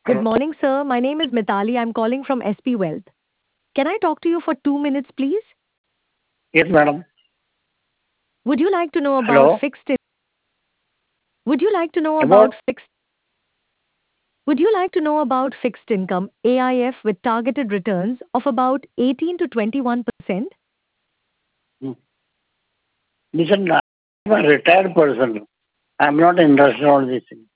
Good Hello. morning, sir. My name is Mitali. I'm calling from SP Wealth. Can I talk to you for 2 minutes, please? Yes, madam. Would you like to know about Hello. fixed in- Would you like to know about About fixed Would you like to know about fixed income AIF with targeted returns of about 18 to 21%? hmm, listen, I'm a retired person. I'm not interested on this thing.